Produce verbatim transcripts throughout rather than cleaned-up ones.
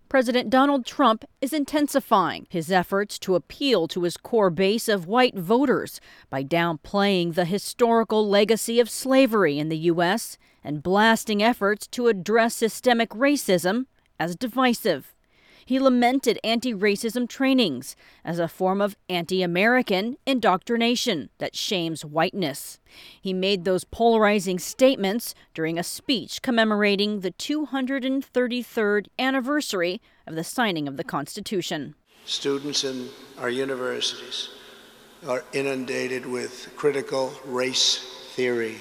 President Donald Trump is intensifying his efforts to appeal to his core base of white voters by downplaying the historical legacy of slavery in the U S and blasting efforts to address systemic racism as divisive. He lamented anti-racism trainings as a form of anti-American indoctrination that shames whiteness. He made those polarizing statements during a speech commemorating the two hundred thirty-third anniversary of the signing of the Constitution. Students in our universities are inundated with critical race theory.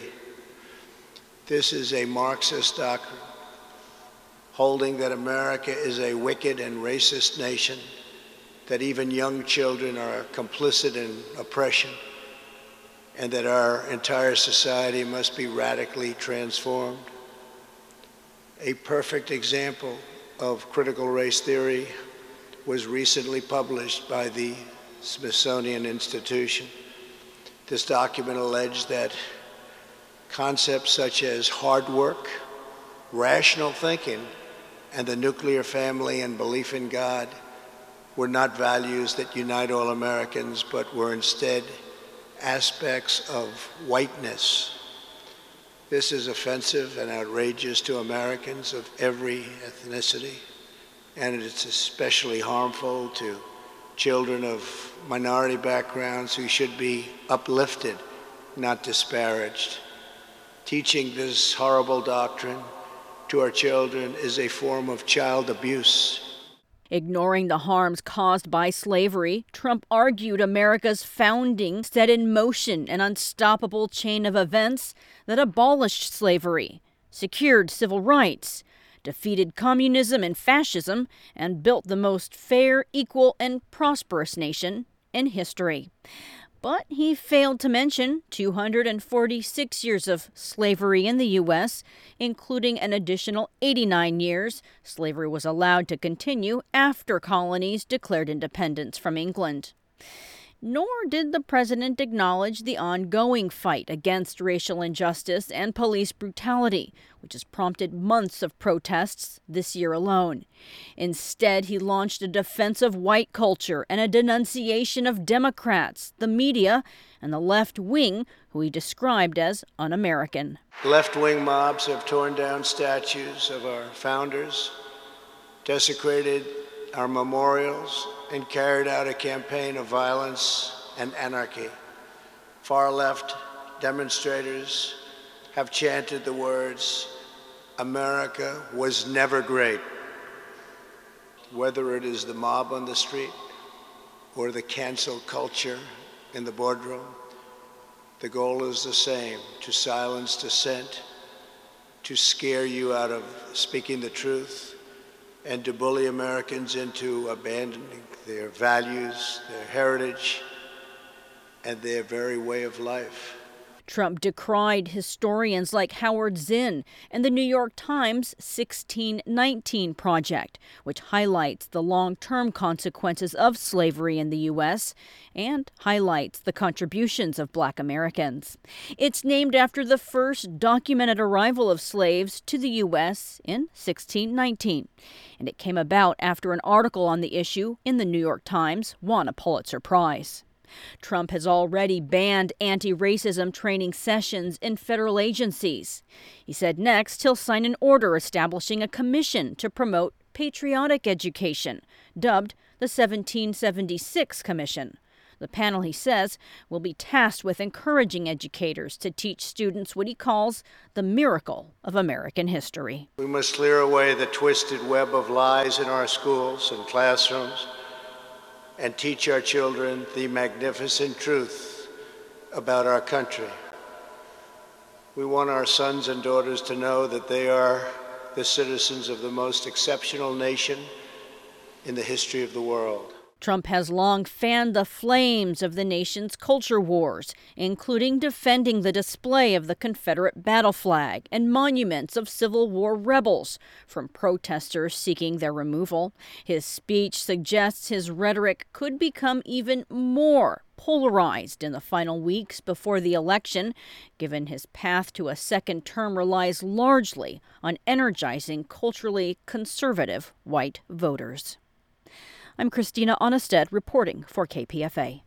This is a Marxist doctrine, holding that America is a wicked and racist nation, that even young children are complicit in oppression, and that our entire society must be radically transformed. A perfect example of critical race theory was recently published by the Smithsonian Institution. This document alleged that concepts such as hard work, rational thinking, and the nuclear family and belief in God were not values that unite all Americans, but were instead aspects of whiteness. This is offensive and outrageous to Americans of every ethnicity, and it's especially harmful to children of minority backgrounds who should be uplifted, not disparaged. Teaching this horrible doctrine to our children is a form of child abuse. Ignoring the harms caused by slavery, Trump argued America's founding set in motion an unstoppable chain of events that abolished slavery, secured civil rights, defeated communism and fascism, and built the most fair, equal, and prosperous nation in history. But he failed to mention two hundred forty-six years of slavery in the U S, including an additional eighty-nine years slavery was allowed to continue after colonies declared independence from England. Nor did the president acknowledge the ongoing fight against racial injustice and police brutality, which has prompted months of protests this year alone. Instead, he launched a defense of white culture and a denunciation of Democrats, the media, and the left wing, who he described as un-American. Left-wing mobs have torn down statues of our founders, desecrated our memorials, and carried out a campaign of violence and anarchy. Far-left demonstrators have chanted the words, "America was never great." Whether it is the mob on the street or the cancel culture in the boardroom, the goal is the same: to silence dissent, to scare you out of speaking the truth, and to bully Americans into abandoning their values, their heritage, and their very way of life. Trump decried historians like Howard Zinn and the New York Times sixteen nineteen Project, which highlights the long-term consequences of slavery in the U S and highlights the contributions of Black Americans. It's named after the first documented arrival of slaves to the U S in sixteen nineteen, and it came about after an article on the issue in the New York Times won a Pulitzer Prize. Trump has already banned anti-racism training sessions in federal agencies. He said next he'll sign an order establishing a commission to promote patriotic education, dubbed the seventeen seventy-six Commission. The panel, he says, will be tasked with encouraging educators to teach students what he calls the miracle of American history. We must clear away the twisted web of lies in our schools and classrooms and teach our children the magnificent truth about our country. We want our sons and daughters to know that they are the citizens of the most exceptional nation in the history of the world. Trump has long fanned the flames of the nation's culture wars, including defending the display of the Confederate battle flag and monuments of Civil War rebels from protesters seeking their removal. His speech suggests his rhetoric could become even more polarized in the final weeks before the election, given his path to a second term relies largely on energizing culturally conservative white voters. I'm Christina Onnested reporting for K P F A.